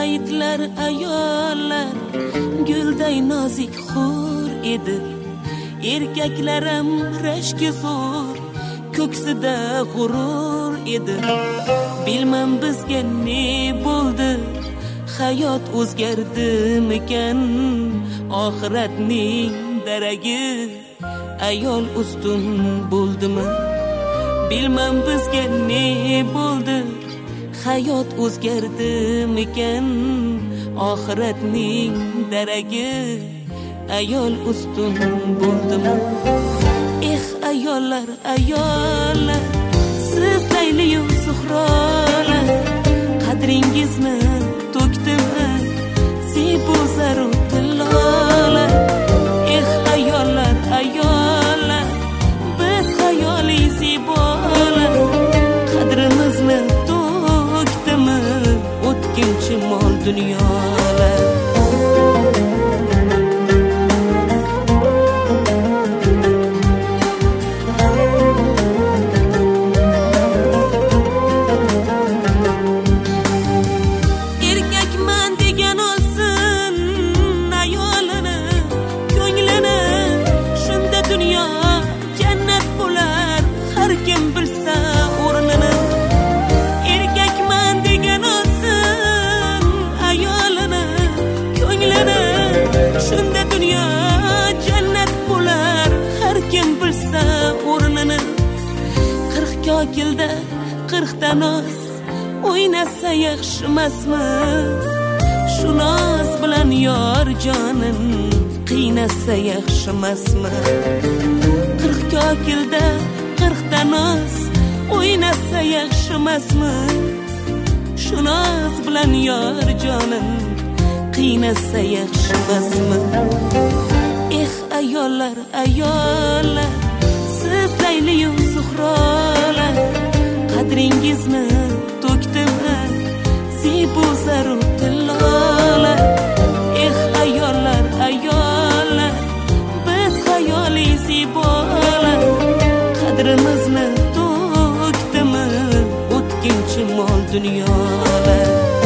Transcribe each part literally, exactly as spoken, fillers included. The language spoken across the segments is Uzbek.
Paytlar ayollar gulday nozik xur edi. Erkaklarim rashki zo'r, ko'ksida g'urur edi. Bilmam bizga ne bo'ldi, hayot o'zgardimikan? Oxiratning daragi ayol ustun bo'ldimi? Bilmam bizga ne bo'ldi, hayot o'zgardimikan? Oxiratning daragi ayol ustun bo'ldimi? Eh ayollar, ayollar, siz Layli-yu Zuhrolar, qadringizni to'kdimi Sibu zaru tillolar? Eh ayollar, ayollar, biz xayoliy zibolar, qadrimizni to'kdimi o'tkinchi mol dunyolar? Kokilda qirqta noz o'ynasa yaxshimasmi? Shu noz bilan yor jonin qiynasa yaxshimasmi? Qirq kokilda qirqta noz o'ynasa yaxshimasmi? Shu noz bilan yor jonin qiynasa yaxshimasmi? Eh ayollar, ayollar, siz Layli-yu Zuhrolar, qadringizni to'kdimi Sibu zaru tillolar? Eh ayollar, ayollar, biz xayoliy zibolar, qadrimizni to'kdimi o'tkinchi mol dunyolar?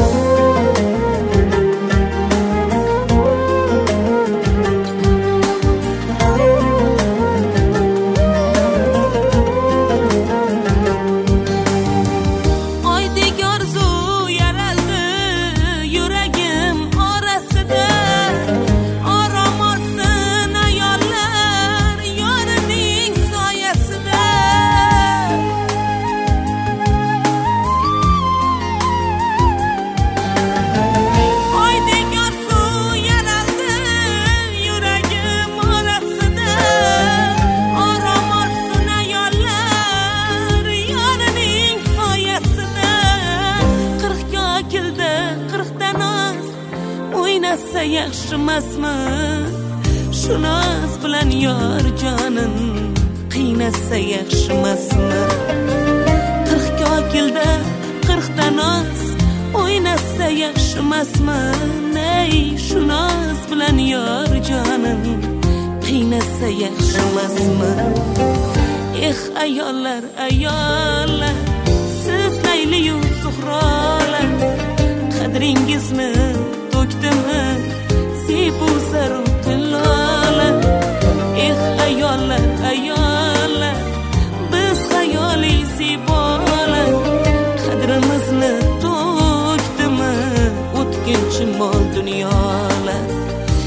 Yaxshimasmi? Shu noz bilan yor jonin qiynasa yaxshimasmi? Qirq kokilda qirqta noz o'ynasa yaxshimasmi? Ney, shu noz bilan yor jonin qiynasa yaxshimasmi? Eh ayollar, ayollar, siz Layli-yu Zuhrolar, qadringizni to'kdimi Sibu zaru tillolar? Eh ayollar, ayollar, biz xayoliy zibolar, qadrimizni to'kdimi o'tkinchi mol dunyolar?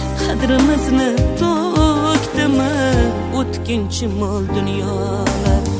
Qadrimizni to'kdimi o'tkinchi mol dunyolar?